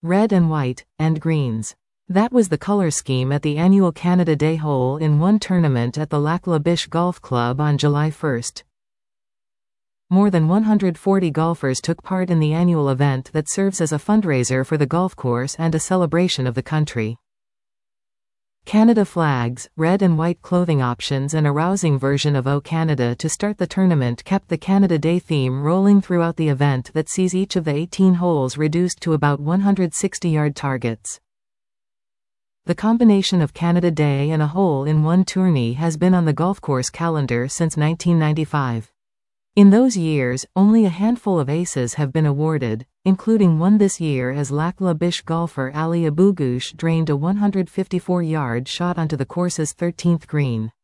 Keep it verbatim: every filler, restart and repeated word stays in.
red and white, and greens. That was the color scheme at the annual Canada Day hole-in-one tournament at the Lac La Biche Golf Club on July first. More than one hundred forty golfers took part in the annual event that serves as a fundraiser for the golf course and a celebration of the country. Canada flags, red and white clothing options and a rousing version of O Canada to start the tournament kept the Canada Day theme rolling throughout the event that sees each of the eighteen holes reduced to about one hundred sixty yard targets. The combination of Canada Day and a hole-in-one tourney has been on the golf course calendar since nineteen ninety-five. In those years, only a handful of aces have been awarded, including one this year as Lac La Biche golfer Ali Abougoush drained a one hundred fifty-four yard shot onto the course's thirteenth green.